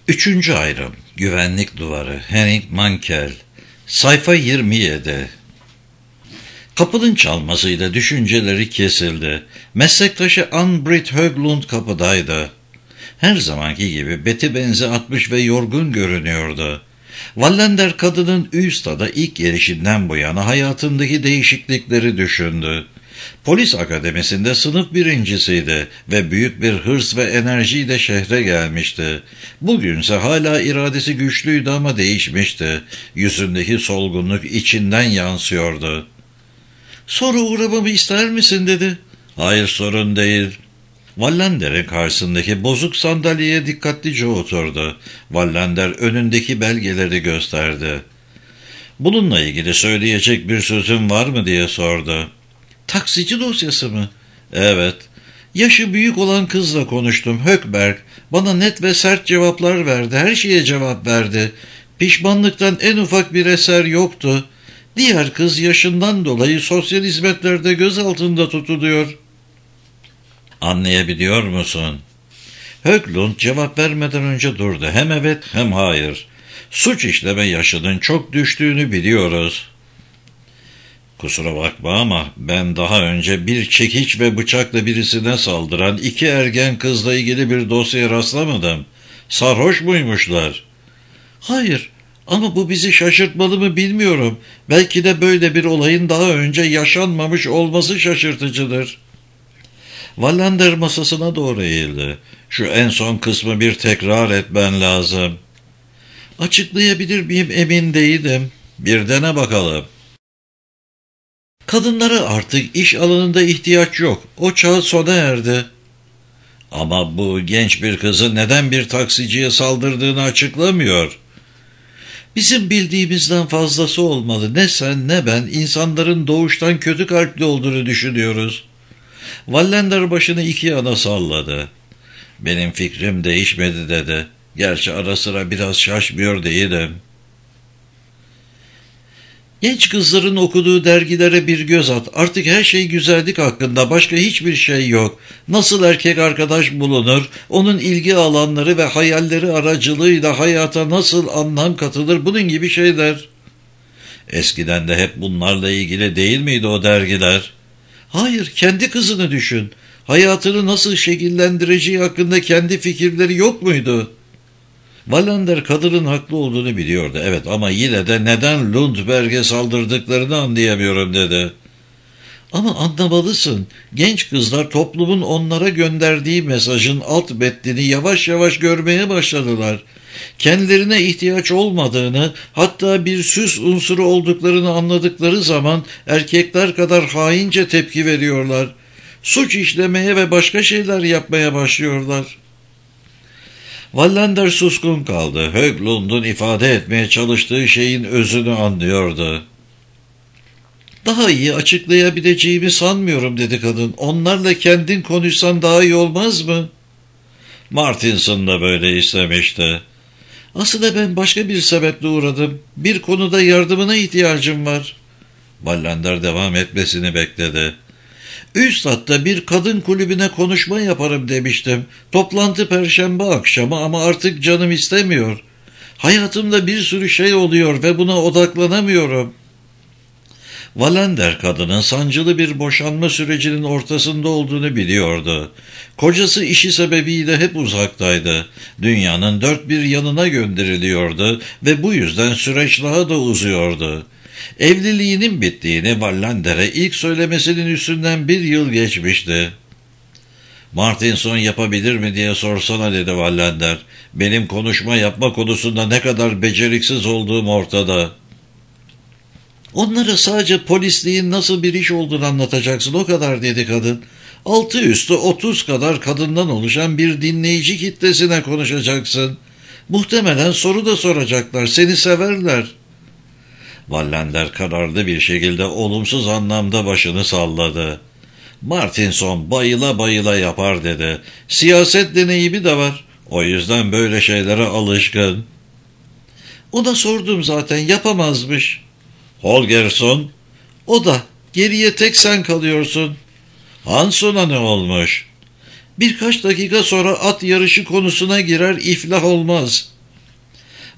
Üçüncü ayrım. Güvenlik duvarı. Henning Mankell. Sayfa 27. Kapının çalmasıyla düşünceleri kesildi. Meslektaşı Ann-Britt Höglund kapıdaydı. Her zamanki gibi beti benzi atmış ve yorgun görünüyordu. Wallander kadının Ystad'a ilk gelişinden bu yana hayatındaki değişiklikleri düşündü. Polis akademisinde sınıf birincisiydi ve büyük bir hırs ve enerjiyle şehre gelmişti. Bugünse hala iradesi güçlüydü ama değişmişti. Yüzündeki solgunluk içinden yansıyordu. "Sonra uğramamı ister misin?" dedi. "Hayır, sorun değil." Wallander'in karşısındaki bozuk sandalyeye dikkatlice oturdu. Wallander önündeki belgeleri gösterdi. "Bununla ilgili söyleyecek bir sözün var mı?" diye sordu. "Taksici dosyası mı?" "Evet." "Yaşı büyük olan kızla konuştum. Hökberg. Bana net ve sert cevaplar verdi. Her şeye cevap verdi. Pişmanlıktan en ufak bir eser yoktu. Diğer kız yaşından dolayı sosyal hizmetlerde gözaltında tutuluyor." "Anlayabiliyor musun?" Höglund cevap vermeden önce durdu. "Hem evet hem hayır. Suç işleme yaşının çok düştüğünü biliyoruz." "Kusura bakma ama ben daha önce bir çekiç ve bıçakla birisine saldıran 2 ergen kızla ilgili bir dosyaya rastlamadım. Sarhoş muymuşlar?" "Hayır, ama bu bizi şaşırtmalı mı bilmiyorum. Belki de böyle bir olayın daha önce yaşanmamış olması şaşırtıcıdır." Wallander masasına doğru eğildi. "Şu en son kısmı bir tekrar etmen lazım." "Açıklayabilir miyim emin değilim." "Bir dene bakalım." "Kadınlara artık iş alanında ihtiyaç yok. O çağ sona erdi." "Ama bu genç bir kızın neden bir taksiciye saldırdığını açıklamıyor." "Bizim bildiğimizden fazlası olmalı. Ne sen ne ben insanların doğuştan kötü kalpli olduğunu düşünüyoruz." Wallander başını iki yana salladı. "Benim fikrim değişmedi," dedi. "Gerçi ara sıra biraz şaşmıyor değilim." "Genç kızların okuduğu dergilere bir göz at. Artık her şey güzellik hakkında, başka hiçbir şey yok. Nasıl erkek arkadaş bulunur, onun ilgi alanları ve hayalleri aracılığıyla hayata nasıl anlam katılır, bunun gibi şeyler." "Eskiden de hep bunlarla ilgili değil miydi o dergiler?" "Hayır, kendi kızını düşün. Hayatını nasıl şekillendireceği hakkında kendi fikirleri yok muydu?" Wallander kadının haklı olduğunu biliyordu. "Evet, ama yine de neden Lundberg'e saldırdıklarını anlayamıyorum," dedi. "Ama anlamalısın. Genç kızlar toplumun onlara gönderdiği mesajın alt metnini yavaş yavaş görmeye başladılar. Kendilerine ihtiyaç olmadığını, hatta bir süs unsuru olduklarını anladıkları zaman erkekler kadar haince tepki veriyorlar. Suç işlemeye ve başka şeyler yapmaya başlıyorlar." Wallander suskun kaldı. Höglund'un ifade etmeye çalıştığı şeyin özünü anlıyordu. "Daha iyi açıklayabileceğimi sanmıyorum," dedi kadın. "Onlarla kendin konuşsan daha iyi olmaz mı?" "Martinson da böyle istemişti." "Aslında ben başka bir sebeple uğradım. Bir konuda yardımına ihtiyacım var." Wallander devam etmesini bekledi. "Üstad'da bir kadın kulübüne konuşma yaparım demiştim. Toplantı perşembe akşamı ama artık canım istemiyor. Hayatımda bir sürü şey oluyor ve buna odaklanamıyorum." Wallander kadının sancılı bir boşanma sürecinin ortasında olduğunu biliyordu. Kocası işi sebebiyle hep uzaktaydı. Dünyanın dört bir yanına gönderiliyordu ve bu yüzden süreç daha da uzuyordu. Evliliğinin bittiğini Wallander'e ilk söylemesinin üstünden 1 yıl geçmişti. "Martinson yapabilir mi diye sorsana," dedi Wallander. "Benim konuşma yapma konusunda ne kadar beceriksiz olduğum ortada." "Onlara sadece polisliğin nasıl bir iş olduğunu anlatacaksın, o kadar," dedi kadın. "Altı üstü 30 kadar kadından oluşan bir dinleyici kitlesine konuşacaksın. Muhtemelen soru da soracaklar, seni severler." Wallander kararlı bir şekilde olumsuz anlamda başını salladı. "Martinson bayıla bayıla yapar," dedi. "Siyaset deneyimi de var. O yüzden böyle şeylere alışkın." "Ona sordum zaten, yapamazmış." "Holgersson?" "O da. Geriye tek sen kalıyorsun." "Hansson'a ne olmuş?" "Birkaç dakika sonra at yarışı konusuna girer, iflah olmaz."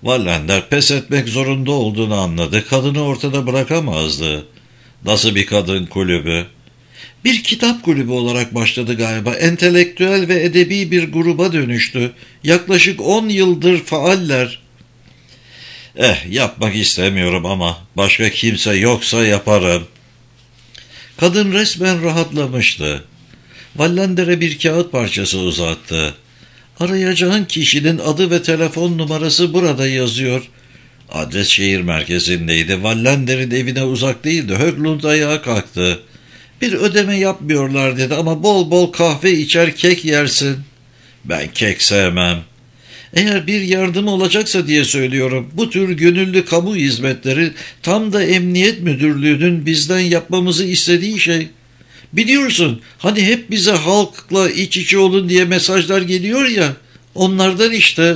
Wallander pes etmek zorunda olduğunu anladı. Kadını ortada bırakamazdı. Nasıl bir kadın kulübü? Bir kitap kulübü olarak başladı galiba. Entelektüel ve edebi bir gruba dönüştü. Yaklaşık 10 yıldır faaller. Yapmak istemiyorum ama başka kimse yoksa yaparım. Kadın resmen rahatlamıştı. Wallander'e bir kağıt parçası uzattı. Arayacağın kişinin adı ve telefon numarası burada yazıyor. Adres şehir merkezindeydi. Wallander'in evine uzak değildi. Höglund ayağa kalktı. Bir ödeme yapmıyorlar dedi ama bol bol kahve içer, kek yersin. Ben kek sevmem. Eğer bir yardım olacaksa diye söylüyorum. Bu tür gönüllü kamu hizmetleri tam da Emniyet Müdürlüğü'nün bizden yapmamızı istediği şey. Biliyorsun hani hep bize halkla iç içe olun diye mesajlar geliyor ya, onlardan işte.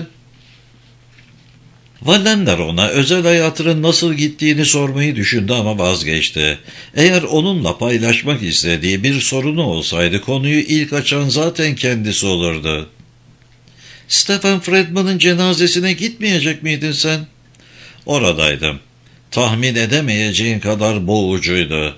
Wallander ona özel hayatının nasıl gittiğini sormayı düşündü ama vazgeçti. Eğer onunla paylaşmak istediği bir sorunu olsaydı konuyu ilk açan zaten kendisi olurdu. Stephen Fredman'ın cenazesine gitmeyecek miydin sen? Oradaydım. Tahmin edemeyeceğin kadar boğucuydu.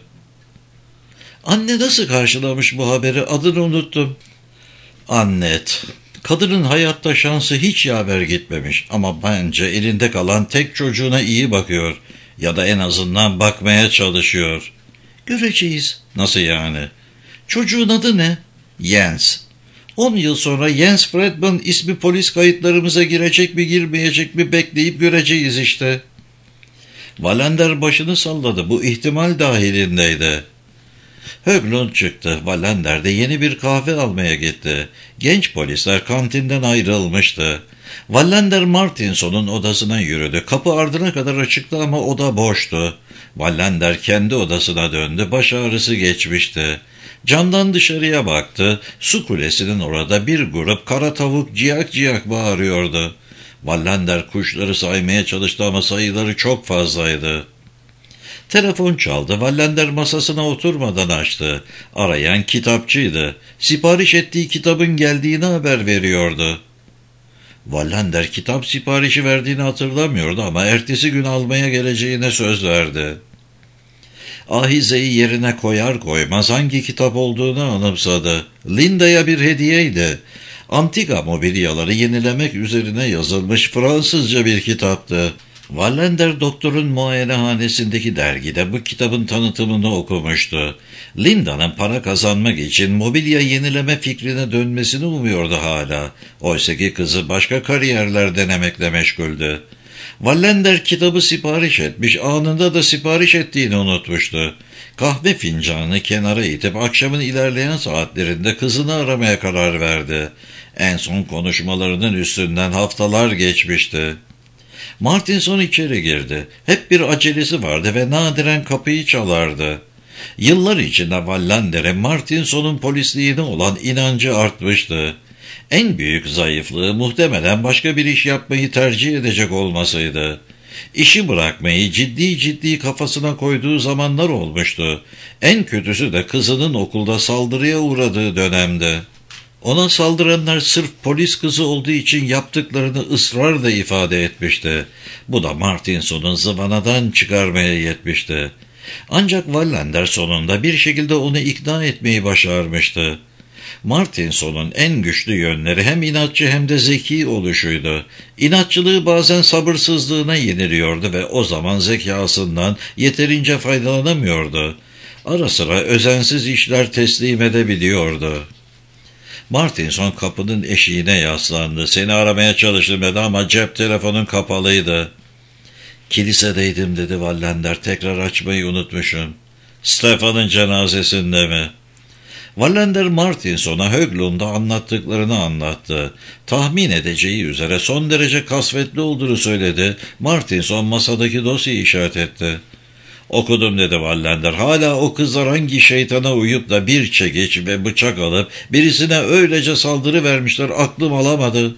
Anne nasıl karşılamış bu haberi? Adını unuttum. Annet. Kadının hayatta şansı hiç yaver gitmemiş ama bence elinde kalan tek çocuğuna iyi bakıyor ya da en azından bakmaya çalışıyor. Göreceğiz. Nasıl yani? Çocuğun adı ne? Jens. 10 yıl sonra Jens Fredman ismi polis kayıtlarımıza girecek mi girmeyecek mi bekleyip göreceğiz işte. Wallander başını salladı. Bu ihtimal dahilindeydi. Höglund çıktı. Wallander de yeni bir kahve almaya gitti. Genç polisler kantinden ayrılmıştı. Wallander Martinson'un odasına yürüdü. Kapı ardına kadar açıktı ama oda boştu. Wallander kendi odasına döndü. Baş ağrısı geçmişti. Camdan dışarıya baktı. Su kulesinin orada bir grup kara tavuk ciyak ciyak bağırıyordu. Wallander kuşları saymaya çalıştı ama sayıları çok fazlaydı. Telefon çaldı. Wallander masasına oturmadan açtı. Arayan kitapçıydı. Sipariş ettiği kitabın geldiğini haber veriyordu. Wallander kitap siparişi verdiğini hatırlamıyordu ama ertesi gün almaya geleceğine söz verdi. Ahizeyi yerine koyar koymaz hangi kitap olduğunu anımsadı. Linda'ya bir hediyeydi. Antika mobilyaları yenilemek üzerine yazılmış Fransızca bir kitaptı. Wallander doktorun muayenehanesindeki dergide bu kitabın tanıtımını okumuştu. Linda'nın para kazanmak için mobilya yenileme fikrine dönmesini umuyordu hala. Oysaki kızı başka kariyerler denemekle meşguldü. Wallander kitabı sipariş etmiş, anında da sipariş ettiğini unutmuştu. Kahve fincanını kenara itip akşamın ilerleyen saatlerinde kızını aramaya karar verdi. En son konuşmalarının üstünden haftalar geçmişti. Martinson içeri girdi. Hep bir acelesi vardı ve nadiren kapıyı çalardı. Yıllar içinde Wallander'e Martinson'un polisliğine olan inancı artmıştı. En büyük zayıflığı muhtemelen başka bir iş yapmayı tercih edecek olmasıydı. İşi bırakmayı ciddi ciddi kafasına koyduğu zamanlar olmuştu. En kötüsü de kızının okulda saldırıya uğradığı dönemde. Ona saldıranlar sırf polis kızı olduğu için yaptıklarını ısrarla ifade etmişti. Bu da Martinson'un zıvanadan çıkarmaya yetmişti. Ancak Wallander sonunda bir şekilde onu ikna etmeyi başarmıştı. Martinson'un en güçlü yönleri hem inatçı hem de zeki oluşuydu. İnatçılığı bazen sabırsızlığına yeniliyordu ve o zaman zekasından yeterince faydalanamıyordu. Ara sıra özensiz işler teslim edebiliyordu. Martinson kapının eşiğine yaslandı. Seni aramaya çalıştım dedi ama cep telefonun kapalıydı. Kilisedeydim dedi Wallander. Tekrar açmayı unutmuşum. Stefan'ın cenazesinde mi? Wallander Martinson'a Höglund'a anlattıklarını anlattı. Tahmin edeceği üzere son derece kasvetli olduğunu söyledi. Martinson masadaki dosyayı işaret etti. Okudum dedi Wallander. Hala o kızlar hangi şeytana uyup da bir çekiç ve bıçak alıp birisine öylece saldırı vermişler, aklım alamadı.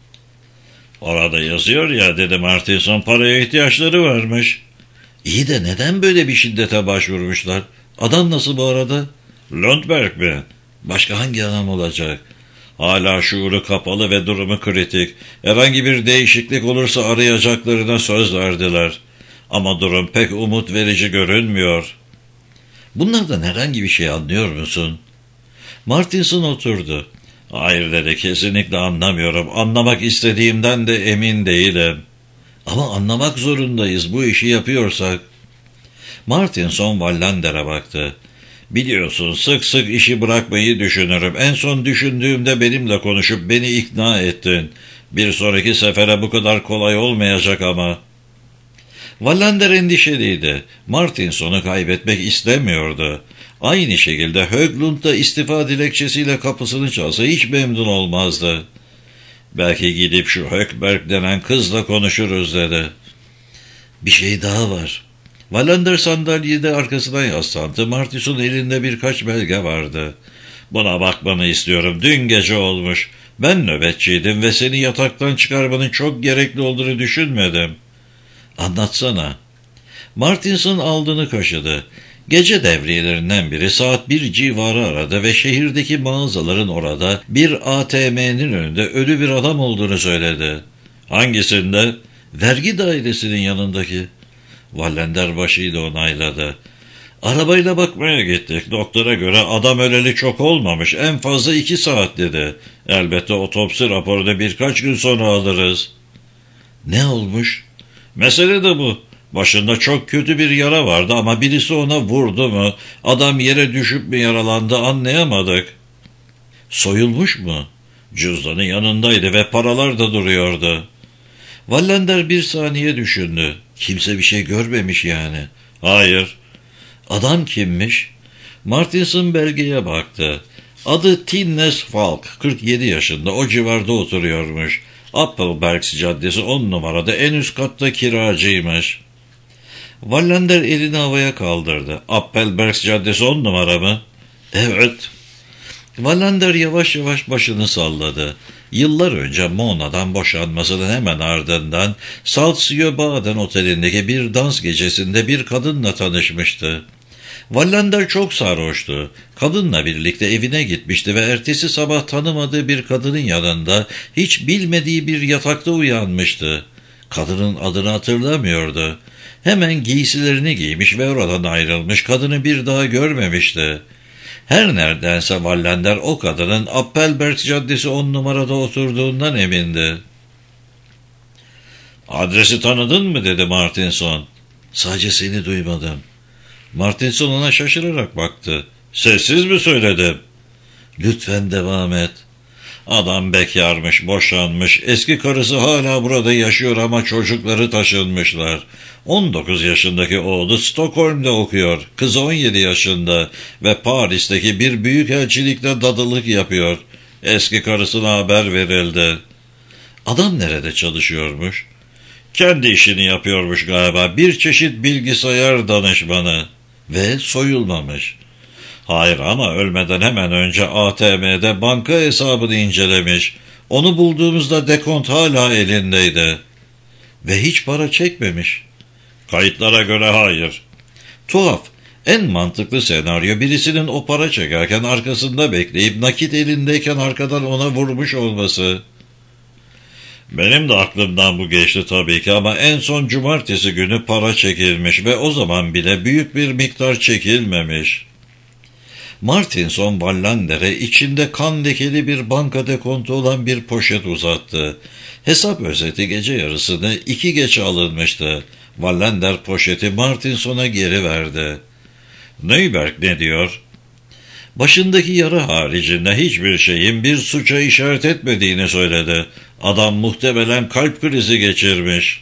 Orada yazıyor ya dedi Martinson, paraya ihtiyaçları varmış. İyi de neden böyle bir şiddete başvurmuşlar? Adam nasıl bu arada? Lundberg mi? Başka hangi adam olacak? Hala şuuru kapalı ve durumu kritik. Herhangi bir değişiklik olursa arayacaklarına söz verdiler. Ama durum pek umut verici görünmüyor. Bunlardan herhangi bir şey anlıyor musun? Martinson oturdu. Hayır dedi, kesinlikle anlamıyorum. Anlamak istediğimden de emin değilim. Ama anlamak zorundayız bu işi yapıyorsak. Martinson Wallander'e baktı. Biliyorsun sık sık işi bırakmayı düşünürüm. En son düşündüğümde benimle konuşup beni ikna ettin. Bir sonraki sefere bu kadar kolay olmayacak ama. Wallander endişeliydi. Martinson'u kaybetmek istemiyordu. Aynı şekilde Höglund da istifa dilekçesiyle kapısını çalsa hiç memnun olmazdı. Belki gidip şu Hökberg denen kızla konuşuruz dedi. Bir şey daha var. Wallander sandalyede arkasına yaslandı. Martinson'un elinde birkaç belge vardı. Buna bakmanı istiyorum. Dün gece olmuş. Ben nöbetçiydim ve seni yataktan çıkarmanın çok gerekli olduğunu düşünmedim. Anlatsana. Martinson aldığını kaşıdı. Gece devriyelerinden biri saat 1 civarı aradı ve şehirdeki mağazaların orada bir ATM'nin önünde ölü bir adam olduğunu söyledi. Hangisinde? Vergi dairesinin yanındaki. Wallander başıyla onayladı. Arabayla bakmaya gittik. Doktora göre adam öleli çok olmamış. En fazla 2 saat dedi. Elbette otopsi raporunu birkaç gün sonra alırız. Ne olmuş? Mesele de bu. Başında çok kötü bir yara vardı ama birisi ona vurdu mu, adam yere düşüp mü yaralandı anlayamadık. Soyulmuş mu? Cüzdanı yanındaydı ve paralar da duruyordu. Wallander bir saniye düşündü. Kimse bir şey görmemiş yani. Hayır. Adam kimmiş? Martinson belgeye baktı. Adı Tinnes Falk, 47 yaşında, o civarda oturuyormuş. Appelbergs Caddesi 10 numarada en üst katta kiracıymış. Wallander elini havaya kaldırdı. Appelbergs Caddesi 10 numara mı? Evet. Wallander yavaş yavaş başını salladı. Yıllar önce Mona'dan boşanmasının hemen ardından Salzgitter Oteli'ndeki bir dans gecesinde bir kadınla tanışmıştı. Wallander çok sarhoştu. Kadınla birlikte evine gitmişti ve ertesi sabah tanımadığı bir kadının yanında hiç bilmediği bir yatakta uyanmıştı. Kadının adını hatırlamıyordu. Hemen giysilerini giymiş ve oradan ayrılmış, kadını bir daha görmemişti. Her neredense Wallander o kadının Appelbergs Caddesi 10 numarada oturduğundan emindi. Adresi tanıdın mı dedi Martinson. Sadece seni duymadım. Martinson ona şaşırarak baktı. Sessiz mi söyledim? Lütfen devam et. Adam bekarmış, boşanmış. Eski karısı hala burada yaşıyor ama çocukları taşınmışlar. 19 yaşındaki oğlu Stockholm'da okuyor. Kızı 17 yaşında ve Paris'teki bir büyükelçilikte dadılık yapıyor. Eski karısına haber verildi. Adam nerede çalışıyormuş? Kendi işini yapıyormuş galiba. Bir çeşit bilgisayar danışmanı. Ve soyulmamış. Hayır ama ölmeden hemen önce ATM'de banka hesabını incelemiş. Onu bulduğumuzda dekont hala elindeydi. Ve hiç para çekmemiş. Kayıtlara göre hayır. Tuhaf. En mantıklı senaryo birisinin o para çekerken arkasında bekleyip nakit elindeyken arkadan ona vurmuş olması. Benim de aklımdan bu geçti tabii ki ama en son cumartesi günü para çekilmiş ve o zaman bile büyük bir miktar çekilmemiş. Martinson Wallander'e içinde kan lekeli bir banka dekontu olan bir poşet uzattı. Hesap özeti gece yarısını 2 geç alınmıştı. Wallander poşeti Martinson'a geri verdi. Neuberg ne diyor? Başındaki yara haricinde hiçbir şeyin bir suça işaret etmediğini söyledi. Adam muhtemelen kalp krizi geçirmiş.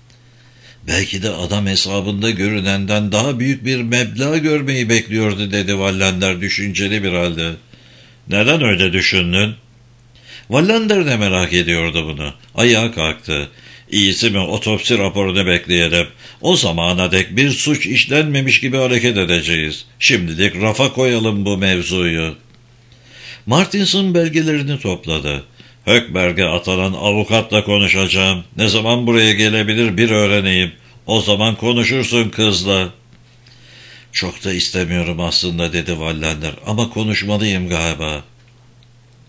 Belki de adam hesabında görünenden daha büyük bir meblağ görmeyi bekliyordu dedi Wallander düşünceli bir halde. Neden öyle düşündün? Wallander de merak ediyordu bunu. Ayağa kalktı. İyisi mi otopsi raporunu bekleyelim. O zamana dek bir suç işlenmemiş gibi hareket edeceğiz. Şimdilik rafa koyalım bu mevzuyu. Martinson belgelerini topladı. Hökberg'e atanan avukatla konuşacağım. Ne zaman buraya gelebilir bir öğreneyim. O zaman konuşursun kızla. Çok da istemiyorum aslında dedi Wallander ama konuşmalıyım galiba.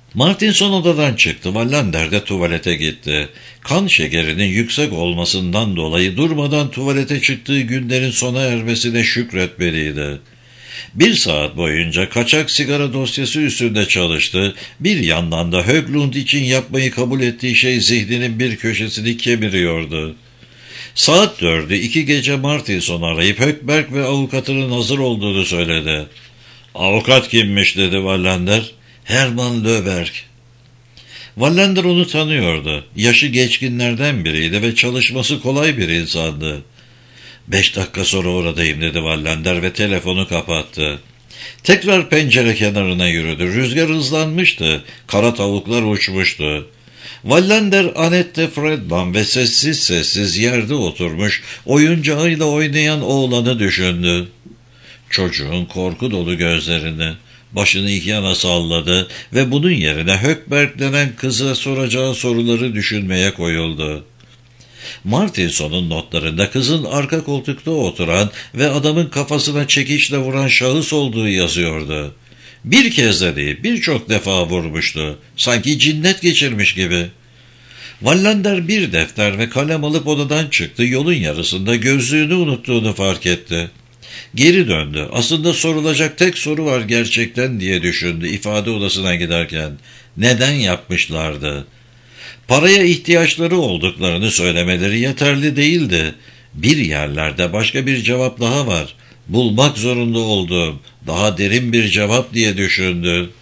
Martinson odadan çıktı. Wallander de tuvalete gitti. Kan şekerinin yüksek olmasından dolayı durmadan tuvalete çıktığı günlerin sona ermesine şükretmeliydi. 1 saat boyunca kaçak sigara dosyası üstünde çalıştı. Bir yandan da Höglund için yapmayı kabul ettiği şey zihninin bir köşesini kemiriyordu. Saat 4'ü 2 gece Martinson arayıp Hökberg ve avukatının hazır olduğunu söyledi. "Avukat kimmiş?" dedi Wallander. "Hermann Löberg." Wallander onu tanıyordu. Yaşı geçkinlerden biriydi ve çalışması kolay bir insandı. "5 dakika sonra oradayım," dedi Wallander ve telefonu kapattı. Tekrar pencere kenarına yürüdü. Rüzgar hızlanmıştı. Kara tavuklar uçmuştu. Wallander, Annette Fredman ve sessiz sessiz yerde oturmuş, oyuncağıyla oynayan oğlanı düşündü. Çocuğun korku dolu gözlerini, başını iki yana salladı ve bunun yerine Hökberg denen kıza soracağı soruları düşünmeye koyuldu. Martinson'un notlarında kızın arka koltukta oturan ve adamın kafasına çekiçle vuran şahıs olduğu yazıyordu. Bir kez de değil, birçok defa vurmuştu. Sanki cinnet geçirmiş gibi. Wallander bir defter ve kalem alıp odadan çıktı. Yolun yarısında gözlüğünü unuttuğunu fark etti. Geri döndü. Aslında sorulacak tek soru var gerçekten diye düşündü ifade odasına giderken. Neden yapmışlardı? Paraya ihtiyaçları olduklarını söylemeleri yeterli değildi. Bir yerlerde başka bir cevap daha var. Bulmak zorunda olduğum daha derin bir cevap diye düşündü.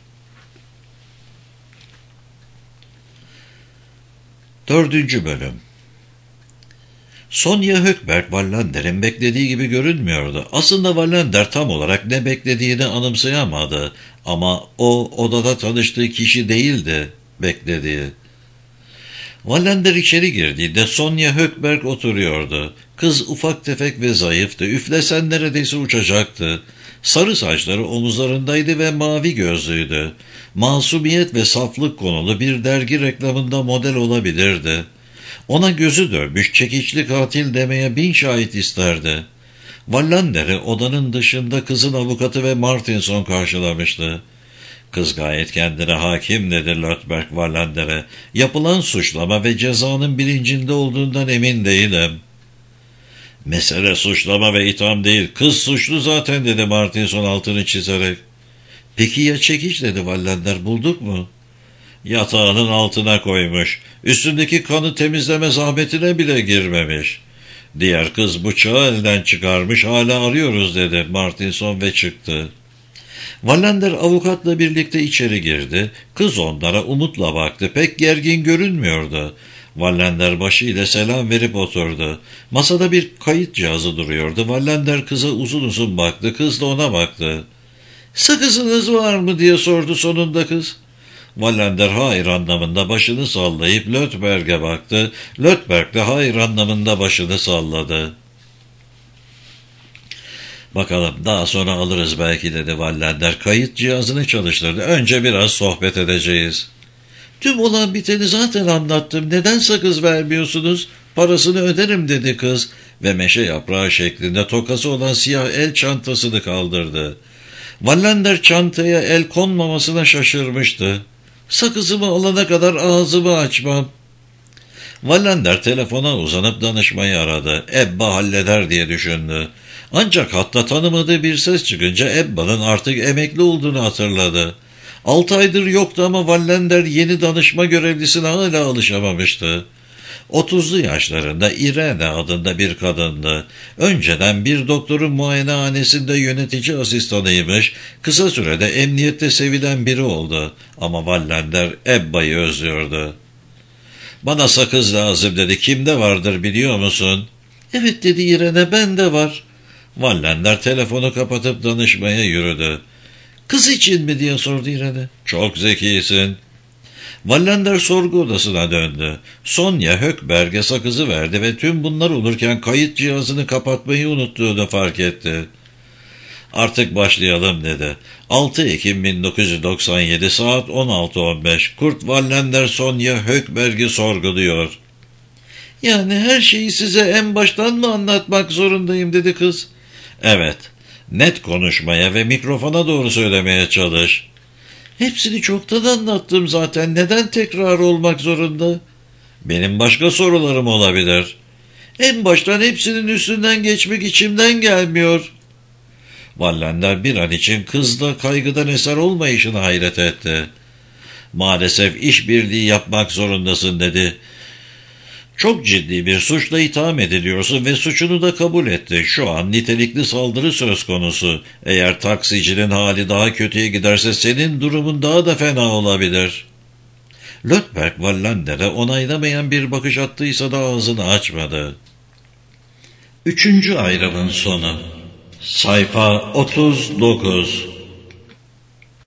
4. Bölüm. Sonya Hökberg, Wallander'in beklediği gibi görünmüyordu. Aslında Wallander tam olarak ne beklediğini anımsayamadı. Ama o odada tanıştığı kişi değildi beklediği. Wallander içeri girdiğinde Sonya Hökberg oturuyordu. Kız ufak tefek ve zayıftı. Üflesen neredeyse uçacaktı. Sarı saçları omuzlarındaydı ve mavi gözlüydü. Masumiyet ve saflık konulu bir dergi reklamında model olabilirdi. Ona gözü dönmüş çekiçli katil demeye 1000 şahit isterdi. Wallander'i odanın dışında kızın avukatı ve Martinson karşılamıştı. Kız gayet kendine hakim dedi Lötberg Wallander'e. Yapılan suçlama ve cezanın bilincinde olduğundan emin değilim. Mesele suçlama ve itham değil. Kız suçlu zaten dedi Martinson altını çizerek. Peki ya çekiç dedi Wallander, bulduk mu? Yatağının altına koymuş. Üstündeki kanı temizleme zahmetine bile girmemiş. Diğer kız bıçağı elden çıkarmış, hala arıyoruz dedi Martinson ve çıktı. Wallander avukatla birlikte içeri girdi. Kız onlara umutla baktı. Pek gergin görünmüyordu. Wallander başıyla selam verip oturdu. Masada bir kayıt cihazı duruyordu. Wallander kıza uzun uzun baktı. Kız da ona baktı. "Sakızınız var mı?" diye sordu sonunda kız. Wallander hayır anlamında başını sallayıp Lötberg'e baktı. Lötberg de hayır anlamında başını salladı. "Bakalım daha sonra alırız belki" dedi Wallander. Kayıt cihazını çalıştırdı. "Önce biraz sohbet edeceğiz." "Tüm olan biteni zaten anlattım. Neden sakız vermiyorsunuz? Parasını öderim" dedi kız ve meşe yaprağı şeklinde tokası olan siyah el çantasını kaldırdı. Wallander çantaya el konmamasına şaşırmıştı. "Sakızımı alana kadar ağzımı açmam." Wallander telefona uzanıp danışmayı aradı. Ebba halleder diye düşündü. Ancak hatta tanımadığı bir ses çıkınca Ebba'nın artık emekli olduğunu hatırladı. 6 aydır yoktu ama Wallander yeni danışma görevlisine hala alışamamıştı. 30'lu yaşlarında Irene adında bir kadındı. Önceden bir doktorun muayenehanesinde yönetici asistanıymış. Kısa sürede emniyette sevilen biri oldu. Ama Wallander Ebba'yı özlüyordu. "Bana sakız lazım" dedi. "Kimde vardır biliyor musun?" "Evet" dedi Irene, "bende var." Wallander telefonu kapatıp danışmaya yürüdü. "Kız için mi?" diye sordu Irene. "Çok zekisin." Wallander sorgu odasına döndü. Sonya Hökberg'e sakızı verdi ve tüm bunlar olurken kayıt cihazını kapatmayı unuttuğunu fark etti. "Artık başlayalım" dedi. 6 Ekim 1997 saat 16:15. Kurt Wallander Sonya Hökberg'i sorguluyor. "Yani her şeyi size en baştan mı anlatmak zorundayım?" dedi kız. "Evet. Net konuşmaya ve mikrofona doğru söylemeye çalış." Hepsini çoktan anlattım zaten. Neden tekrar olmak zorunda? Benim başka sorularım olabilir. En baştan hepsinin üstünden geçmek içimden gelmiyor. Wallander bir an için kızda kaygıdan eser olmayışına hayret etti. Maalesef işbirliği yapmak zorundasın dedi. Çok ciddi bir suçla itham ediliyorsun ve suçunu da kabul etti. Şu an nitelikli saldırı söz konusu. Eğer taksicinin hali daha kötüye giderse senin durumun daha da fena olabilir. Lötberg Wallander'e onaylamayan bir bakış attıysa da ağzını açmadı. 3. ayrımın sonu. Sayfa 39.